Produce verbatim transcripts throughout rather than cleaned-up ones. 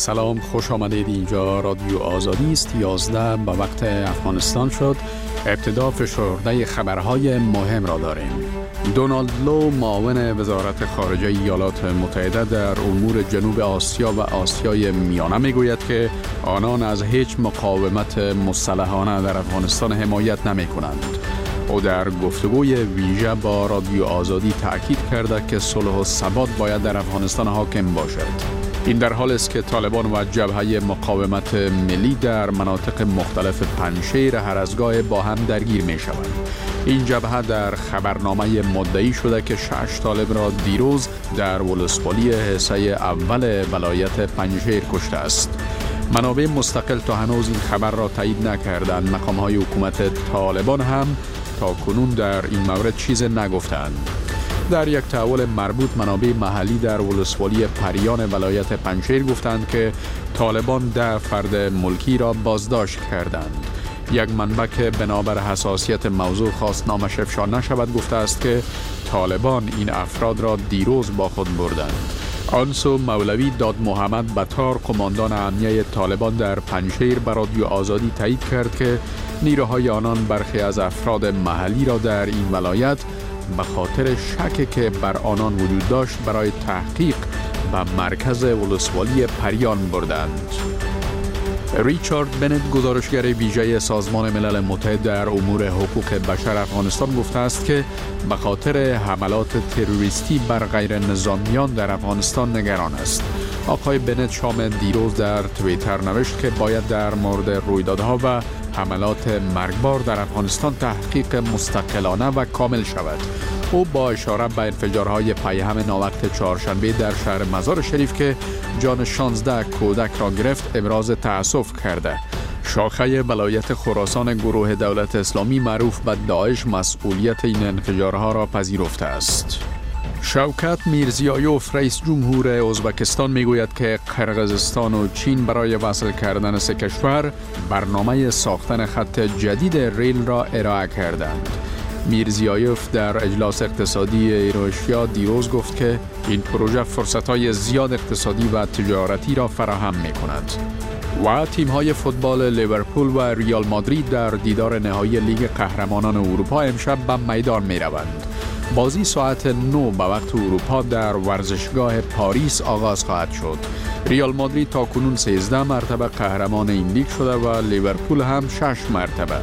سلام، خوش آمدید. اینجا رادیو آزادی است. یازده به وقت افغانستان شد. ابتدا فشرده خبرهای مهم را داریم. دونالد لو، معاون وزارت خارجه ایالات متحده در امور جنوب آسیا و آسیای میانه میگوید که آنان از هیچ مقاومت مسلحانه در افغانستان حمایت نمی کنند. او در گفتگوی ویژه با رادیو آزادی تأکید کرده که صلح و ثبات باید در افغانستان حاکم باشد. این در حالی است که طالبان و جبهه مقاومت ملی در مناطق مختلف پنجشیر هر از گاه با هم درگیر می شوند. این جبهه در خبرنامه مدعی شده که شش طالب را دیروز در ولسوالی حصه اول ولایت پنجشیر کشته است. منابع مستقل تا هنوز این خبر را تایید نکردند. مقام‌های حکومت طالبان هم تا کنون در این مورد چیز نگفتند. در یک تحول مربوط، منابع محلی در ولسوالی پریان ولایت پنجشیر گفتند که طالبان ده فرد ملکی را بازداشت کردند. یک منبع که بنابر حساسیت موضوع خواست نامش افشا نشود گفته است که طالبان این افراد را دیروز با خود بردند. آنسو مولوی داد محمد بطار، قماندان امنیه طالبان در پنجشیر، به رادیو آزادی تایید کرد که نیروهای آنان برخی از افراد محلی را در این ولایت به خاطر شکی که بر آنان وجود داشت برای تحقیق به مرکز ولسوالی پریان بردند. ریچارد بنت، گزارشگر ویژه سازمان ملل متحد در امور حقوق بشر افغانستان، گفته است که به خاطر حملات تروریستی بر غیر نظامیان در افغانستان نگران است. آقای بنت شام دیروز در توییتر نوشت که باید در مورد رویدادها و حملات مرگبار در افغانستان تحقیق مستقلانه و کامل شود. او با اشاره به انفجارهای پیهم ناوقت چهارشنبه در شهر مزار شریف که جان شانزده کودک را گرفت ابراز تأسف کرده. شاخه ولایت خراسان گروه دولت اسلامی معروف به داعش مسئولیت این انفجارها را پذیرفته است. شوکت میرزیایوف، رئیس جمهور ازبکستان، میگوید که قرقیزستان و چین برای وصل کردن سه کشور برنامه ساختن خط جدید ریل را ارائه کردند. میرزیایوف در اجلاس اقتصادی ایروشیا دیروز گفت که این پروژه فرصت‌های زیاد اقتصادی و تجارتی را فراهم می‌کند. و تیم‌های فوتبال لیورپول و ریال مادرید در دیدار نهایی لیگ قهرمانان اروپا امشب به میدان می‌روند. بازی ساعت نه به وقت اروپا در ورزشگاه پاریس آغاز خواهد شد. ریال مادرید تا کنون سیزده مرتبه قهرمان این لیگ شده و لیورپول هم شش مرتبه.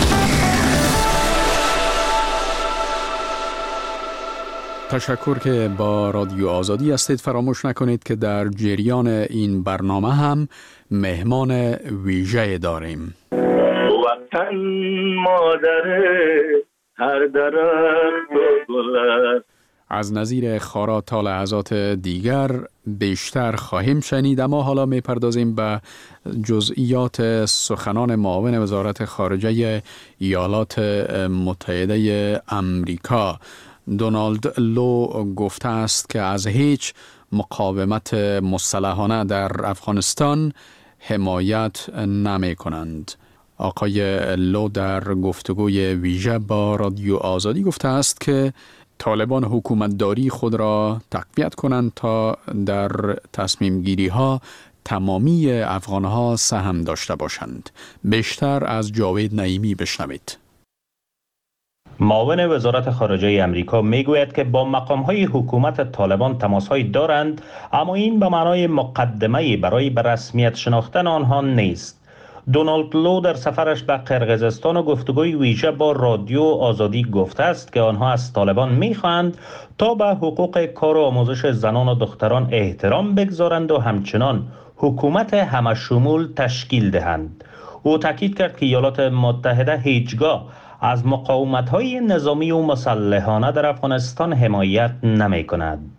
تشکر که با رادیو آزادی هستید. فراموش نکنید که در جریان این برنامه هم مهمان ویژه داریم. وطن مادره هر درخت و گل. از نظیر خارا تا لحظات دیگر بیشتر خواهیم شنید، اما حالا میپردازیم به جزئیات سخنان معاون وزارت خارجه ایالات متحده امریکا. دونالد لو گفته است که از هیچ مقاومت مسلحانه در افغانستان حمایت نمی کنند. آقای لو در گفتگوی ویژه با رادیو آزادی گفته است که طالبان حکومتداری خود را تقویت کنند تا در تصمیم گیری ها تمامی افغان ها سهم داشته باشند. بیشتر از جاوید نعیمی بشنوید. معاون وزارت خارجه امریکا میگوید که با مقام‌های حکومت طالبان تماس‌هایی دارند، اما این به معنای مقدمه‌ای برای به رسمیت شناختن آنها نیست. دونالد لو در سفرش به قرقیزستان و گفتگوی ویژه با رادیو آزادی گفته است که آنها از طالبان می‌خواهند تا به حقوق کار و آموزش زنان و دختران احترام بگذارند و همچنان حکومت همه‌شمول تشکیل دهند. او تاکید کرد که ایالات متحده هیچگاه از مقاومت‌های نظامی و مسلحانه در افغانستان حمایت نمی‌کند.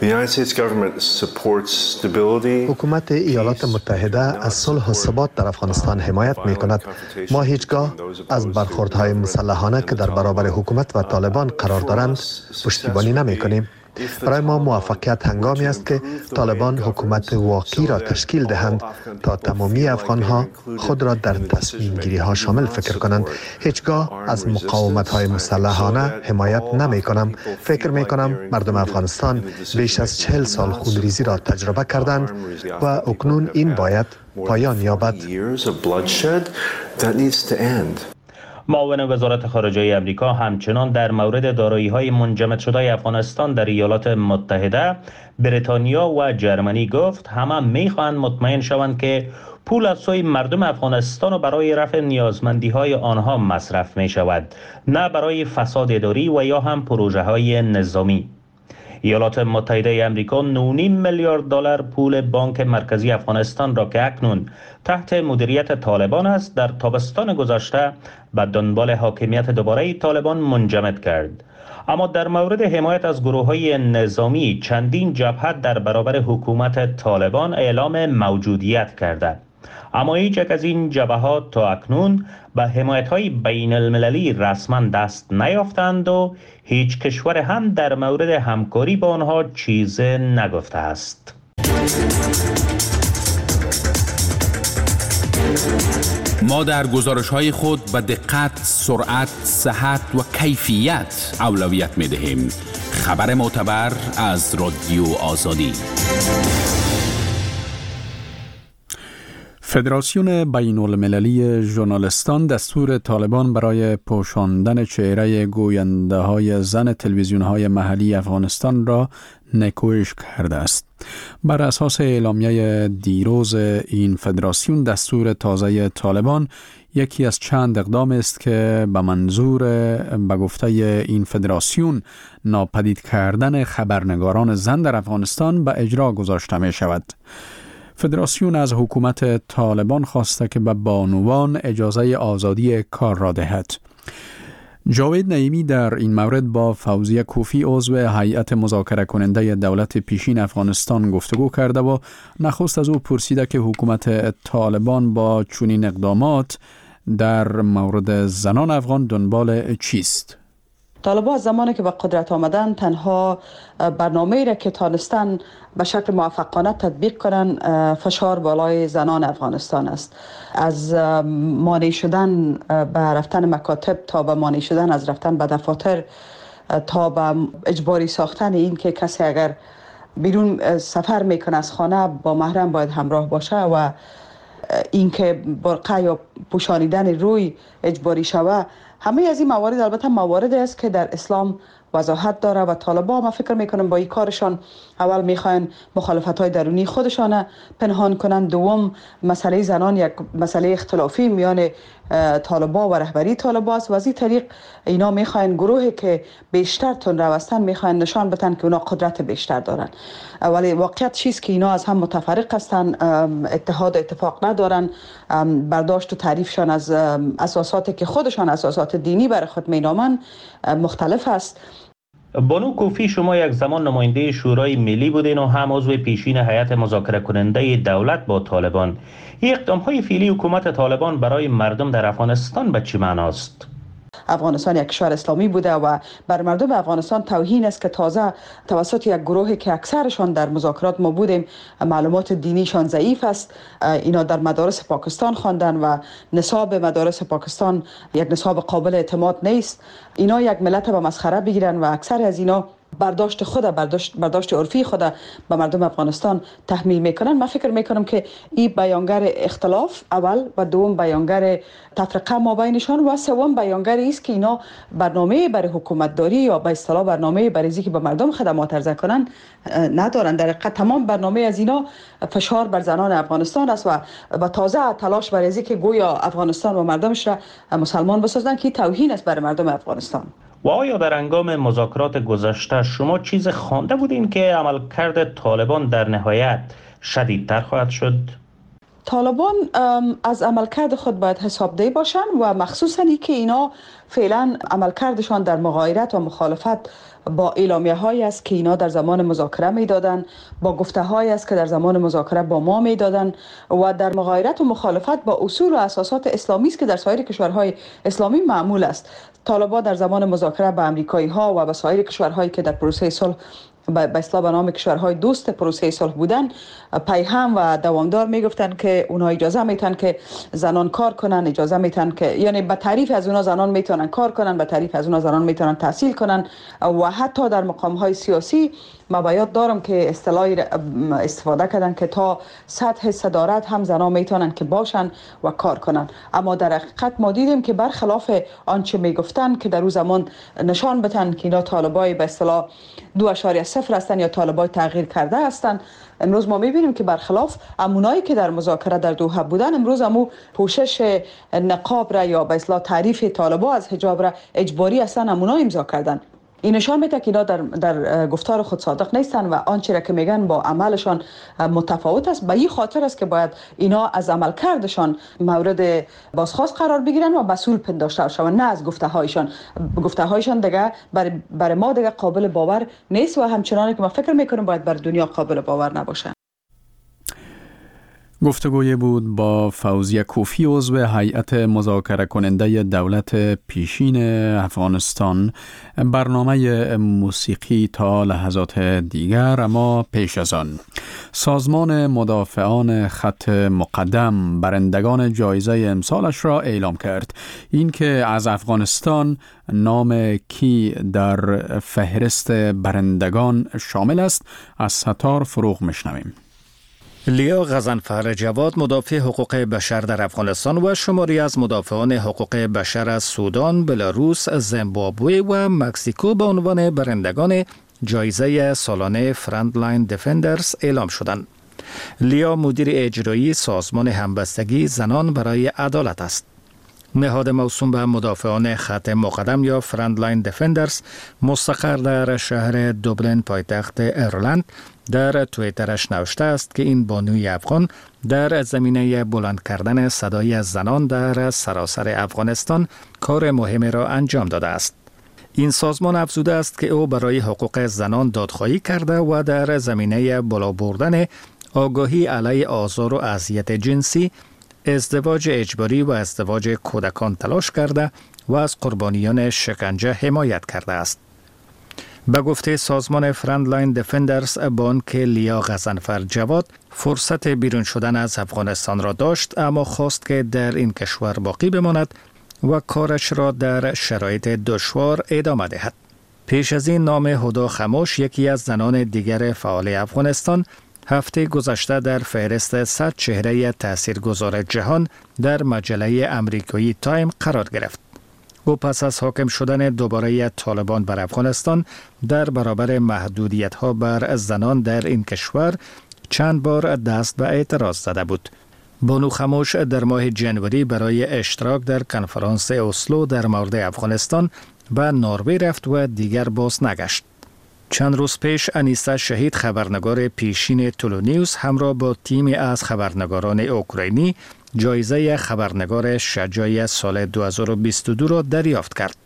حکومت ایالات متحده از صلح و ثبات در افغانستان حمایت می‌کند. ما هیچگاه از برخوردهای مسلحانه که در برابر حکومت و طالبان قرار دارند پشتیبانی نمی‌کنیم. برای ما موفقیت هنگامی است که طالبان حکومت واقعی را تشکیل دهند تا تمامی افغانها خود را در تصمیم گیری ها شامل فکر کنند. هیچگاه از مقاومت های مسلحانه حمایت نمی کنم. فکر می کنم مردم افغانستان بیش از چهل سال خونریزی را تجربه کردند و اکنون این باید پایان یابد. معاون وزارت خارجه امریکا همچنان در مورد دارایی‌های منجمد شده افغانستان در ایالات متحده، بریتانیا و جرمنی گفت همه می‌خواهند مطمئن شوند که پول از سوی مردم افغانستان و برای رفع نیازمندی‌های آنها مصرف می‌شود، نه برای فساد اداری و یا هم پروژه‌های نظامی. ایالات متحده امریکا نه و نیم میلیارد دلار پول بانک مرکزی افغانستان را که اکنون تحت مدیریت طالبان است در تابستان گذشته به دنبال حاکمیت دوباره طالبان منجمد کرد. اما در مورد حمایت از گروه‌های نظامی چندین جبهه در برابر حکومت طالبان اعلام موجودیت کرده، اما هیچ یک از این جبهات تا اکنون به حمایت‌های بین المللی رسما دست نیافتند و هیچ کشور هم در مورد همکاری با آنها چیز نگفته است. ما در گزارش‌های خود به دقت، سرعت، صحت و کیفیت اولویت می‌دهیم. خبر معتبر از رادیو آزادی. فدراسیون بین المللی ژورنالیستان دستور طالبان برای پوشاندن چهره گوینده های زن تلویزیون های محلی افغانستان را نکوهش کرده است. بر اساس اعلامیه دیروز این فدراسیون، دستور تازه طالبان یکی از چند اقدام است که به منظور به گفته این فدراسیون ناپدید کردن خبرنگاران زن در افغانستان به اجرا گذاشته می شود. فدراسیون از حکومت طالبان خواسته که به بانوان اجازه آزادی کار را دهد. جاوید نعیمی در این مورد با فوزیه کوفی عضو هیئت مذاکره کننده دولت پیشین افغانستان گفتگو کرده و نخست از او پرسیده که حکومت طالبان با چنین اقدامات در مورد زنان افغان دنبال چیست؟ طالبان زمانی که به قدرت آمدن تنها برنامه‌ای را که تانستن به شکل موفقانه تطبیق کنن فشار بالای زنان افغانستان است. از مانع شدن به رفتن مکاتب تا به مانع شدن از رفتن به دفاتر تا به اجباری ساختن این که کسی اگر بیرون سفر میکنه از خانه با محرم باید همراه باشه و اینکه برقه یا پوشانیدن روی اجباری شوه. همه از این موارد البته مواردی است که در اسلام وضاحت داره و طالبان ما فکر میکنم با این کارشان اول میخواین مخالفت‌های درونی خودشان پنهان کنند، دوم مسئله زنان یک مسئله اختلافی میان طالبان و رهبری طالبان است و از این طریق اینا میخواین گروهی که بیشتر تون روستن میخواین نشان بدن که اونا قدرت بیشتر دارن، ولی واقعیت چیست که اینا از هم متفرق هستن، اتحاد اتفاق ندارن، برداشت و تعریفشان از اساساتی که خودشان اساسات دینی برای خود مینامن مختلف است. بانو کوفی، شما یک زمان نماینده شورای ملی بودین و هم عضو پیشین هیئت مذاکره کننده دولت با طالبان. این اقدام‌های فعلی حکومت طالبان برای مردم در افغانستان به چه معناست؟ افغانستان یک کشور اسلامی بوده و بر مردم افغانستان توهین است که تازه توسط یک گروهی که اکثرشان در مذاکرات ما بودیم معلومات دینیشان ضعیف است، اینا در مدارس پاکستان خواندن و نصاب مدارس پاکستان یک نصاب قابل اعتماد نیست. اینا یک ملت به مسخره بگیرن و اکثر از اینا برداشت خود برداشت برداشت عرفی خود به مردم افغانستان تحمیل میکنن. من فکر میکنم که این بیانگر اختلاف اول و دوم بیانگر تفرقه ما بینشان و سوم بیانگر است که اینا برنامه برای حکومت داری یا به اصطلاح برنامه برای اینکه به مردم خدمات عرضه کنن ندارن. در حقیقت تمام برنامه از اینا فشار بر زنان افغانستان است و با تازه تلاش برای اینکه گویا افغانستان و مردمش را مسلمان بسازن که توهین است بر مردم افغانستان. و آیا در هنگام مذاکرات گذشته شما چیز خوانده بودین که عملکرد طالبان در نهایت شدیدتر خواهد شد؟ طالبان از عملکرد خود باید حسابدهی باشن و مخصوصا ای که اینا فعلا عملکردشان در مغایرت و مخالفت با اعلامیه هایی است که اینا در زمان مذاکره میدادن، با گفته هایی است که در زمان مذاکره با ما میدادن و در مغایرت و مخالفت با اصول و اساسات اسلامی است که در سایر کشورهای اسلامی معمول است. طالبان در زمان مذاکره با امریکایی ها و با سایر کشورهایی که در پروسه صلح به اصطلاح به نام کشورهای دوست پروسه صلح بودن پیهم و دوامدار میگفتن که اونها اجازه میتن که زنان کار کنن، اجازه میتن که یعنی به تعریف از اونها زنان میتونن کار کنن، به تعریف از اونها زنان میتونن تحصیل کنن و حتی در مقام های سیاسی ما باید دارم که اصطلاحی استفاده کردن که تا سطح صدارت هم زنان میتونن که باشن و کار کنن. اما در حقیقت ما دیدیم که برخلاف آنچه میگفتن که در اون زمان نشان بدن که اینا طالبای به اصطلاح دو اشاریه صفر هستن یا طالبای تغییر کرده هستن، امروز ما میبینیم که برخلاف امونایی که در مذاکره در دوحه بودن امروز امو پوشش نقاب را یا به اصطلاح تعریف طالبا از حجاب را اجباری هستن امونا امضا کردن. این نشان میده که اینا در, در گفتار خود صادق نیستن و آنچه را که میگن با عملشان متفاوت است. به این خاطر است که باید اینا از عمل کردشان مورد بازخواست قرار بگیرن و مسئول پنداشته شوند، نه از گفته هایشان. گفته هایشان دیگه برای بر ما دیگه قابل باور نیست و همچنانی که ما فکر میکنیم باید بر دنیا قابل باور نباشه. گفتگوی بود با فوزیه کوفی عضو هیئت مذاکره کننده دولت پیشین افغانستان. برنامه موسیقی تا لحظات دیگر، اما پیش از آن سازمان مدافعان خط مقدم برندگان جایزه امسالش را اعلام کرد. این که از افغانستان نام کی در فهرست برندگان شامل است از ستار فروغ میشنویم. لیا غضنفر جواد، مدافع حقوق بشر در افغانستان و شماری از مدافعان حقوق بشر از سودان، بلاروس، زیمبابوه و مکزیکو به عنوان برندگان جایزه سالانه فرندلاین دیفندرز اعلام شدند. لیا مدیر اجرایی سازمان همبستگی زنان برای عدالت است. نهاد موسوم به مدافعان خط مقدم یا فرندلاین دیفندرز مستقر در شهر دوبلین پایتخت ایرلند در توییترش نوشته است که این بانوی افغان در زمینه بلند کردن صدای زنان در سراسر افغانستان کار مهمی را انجام داده است. این سازمان افزوده است که او برای حقوق زنان دادخواهی کرده و در زمینه بالا بردن آگاهی علیه آزار و اذیت جنسی، ازدواج اجباری و ازدواج کودکان تلاش کرده و از قربانیان شکنجه حمایت کرده است. به گفته سازمان فرندلاین دیفندرز، بانک لیا غضنفر جواد فرصت بیرون شدن از افغانستان را داشت، اما خواست که در این کشور باقی بماند و کارش را در شرایط دشوار ادامه دهد. پیش از این نام هدا خموش، یکی از زنان دیگر فعال افغانستان، هفته گذشته در فهرست صد چهره تاثیرگذار جهان در مجله امریکایی تایم قرار گرفت. او پس از حاکم شدن دوباره طالبان بر افغانستان در برابر محدودیت‌ها بر زنان در این کشور چند بار دست به اعتراض زده بود. بانو خموش در ماه جنوری برای اشتراک در کنفرانس اسلو در مورد افغانستان به نروژ رفت و دیگر باز نگشت. چند روز پیش انیسه شهید، خبرنگار پیشین تولونیوس، همراه با تیمی از خبرنگاران اوکراینی جایزه خبرنگار شجاع سال دو هزار و بیست و دو را دریافت کرد.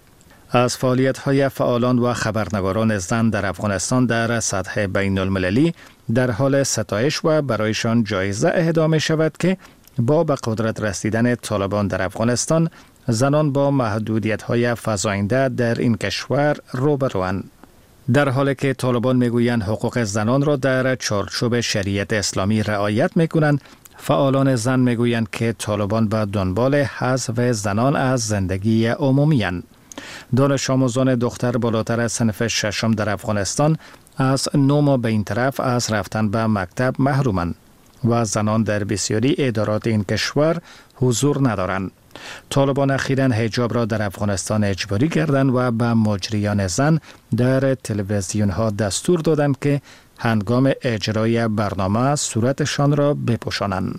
از فعالیت‌های فعالان و خبرنگاران زن در افغانستان در سطح بین المللی در حال ستایش و برایشان جایزه اهدا می شود که با به قدرت رسیدن طالبان در افغانستان، زنان با محدودیت‌های فزاینده در این کشور روبروند. در حالی که طالبان میگویند حقوق زنان را در چارچوب شریعت اسلامی رعایت میکنند، فعالان زن میگویند که طالبان به دنبال حذف زنان از زندگی عمومی اند. دانش آموزان دختر بالاتر از صنف ششم در افغانستان از نه ماه به این طرف از رفتن به مکتب محرومند و زنان در بسیاری ادارات این کشور حضور ندارند. طالبان اخیراً حجاب را در افغانستان اجباری کردند و به مجریان زن در تلویزیون ها دستور دادند که هنگام اجرای برنامه صورتشان را بپوشانند.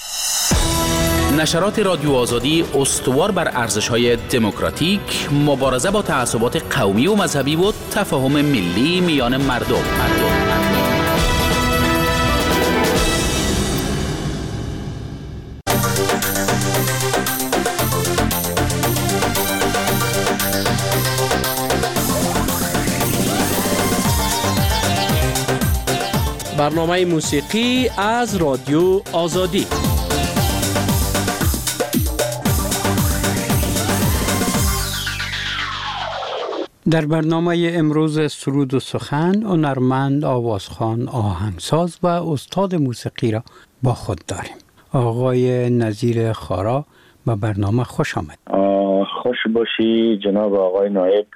نشرات رادیو آزادی استوار بر ارزش‌های دموکراتیک، مبارزه با تعصبات قومی و مذهبی و تفاهم ملی میان مردم. مردم. برنامه موسیقی از رادیو آزادی. در برنامه امروز سرود و سخن هنرمند، آوازخوان، آهنگساز و استاد موسیقی را با خود داریم. آقای نظیر خارا به برنامه خوش آمد. خوش باشی جناب آقای نایب.